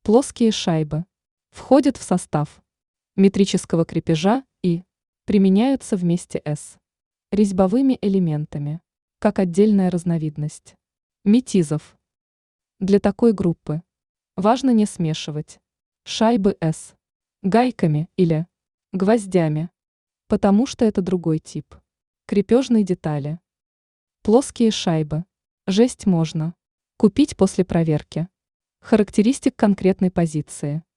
Плоские шайбы входят в состав метрического крепежа и применяются вместе с резьбовыми элементами, как отдельная разновидность метизов. Для такой группы важно не смешивать шайбы с гайками или гвоздями, потому что это другой тип крепежной детали. Плоские шайбы жесть можно купить после проверки характеристик конкретной позиции.